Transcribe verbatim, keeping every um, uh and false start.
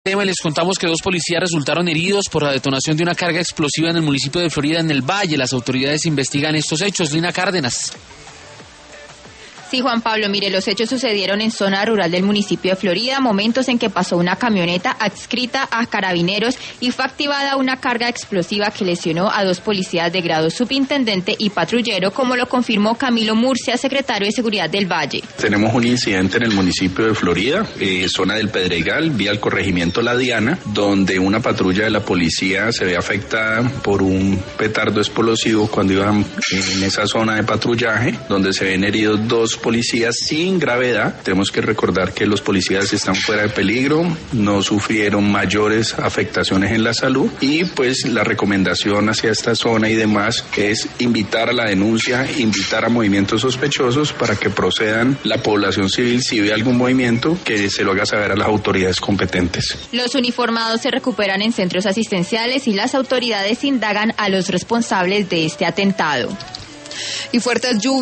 Tema, les contamos que dos policías resultaron heridos por la detonación de una carga explosiva en el municipio de Florida, en el Valle. Las autoridades investigan estos hechos. Lina Cárdenas. Sí, Juan Pablo, mire, los hechos sucedieron en zona rural del municipio de Florida, momentos en que pasó una camioneta adscrita a Carabineros y fue activada una carga explosiva que lesionó a dos policías de grado subintendente y patrullero, como lo confirmó Camilo Murcia, secretario de Seguridad del Valle. Tenemos un incidente en el municipio de Florida, eh, zona del Pedregal, vía el corregimiento La Diana, donde una patrulla de la policía se ve afectada por un petardo explosivo cuando iban en esa zona de patrullaje, donde se ven heridos dos policías sin gravedad. Tenemos que recordar que los policías están fuera de peligro, no sufrieron mayores afectaciones en la salud y pues la recomendación hacia esta zona y demás es invitar a la denuncia, invitar a movimientos sospechosos para que procedan la población civil si ve algún movimiento que se lo haga saber a las autoridades competentes. Los uniformados se recuperan en centros asistenciales y las autoridades indagan a los responsables de este atentado. Y fuertes lluvias